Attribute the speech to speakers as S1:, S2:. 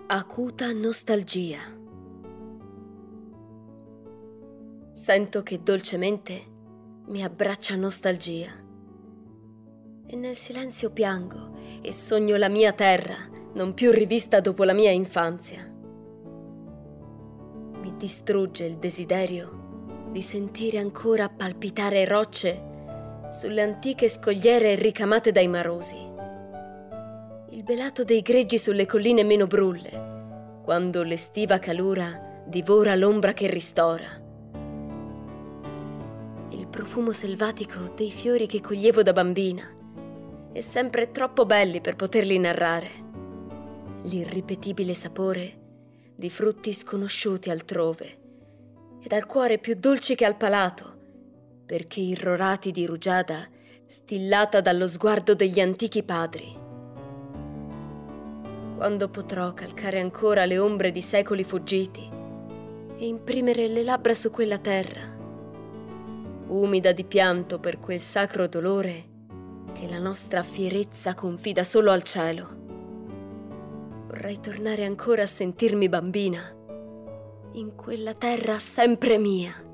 S1: Acuta nostalgia. Sento che dolcemente mi abbraccia nostalgia e nel silenzio piango e sogno la mia terra non più rivista dopo la mia infanzia. Mi distrugge il desiderio di sentire ancora palpitare rocce sulle antiche scogliere ricamate dai marosi, il belato dei greggi sulle colline meno brulle, quando l'estiva calura divora l'ombra che ristora, il profumo selvatico dei fiori che coglievo da bambina e sempre troppo belli per poterli narrare, l'irripetibile sapore di frutti sconosciuti altrove e dal cuore più dolci che al palato, perché irrorati di rugiada stillata dallo sguardo degli antichi padri. Quando potrò calcare ancora le ombre di secoli fuggiti e imprimere le labbra su quella terra, umida di pianto per quel sacro dolore che la nostra fierezza confida solo al cielo. Vorrei tornare ancora a sentirmi bambina in quella terra sempre mia.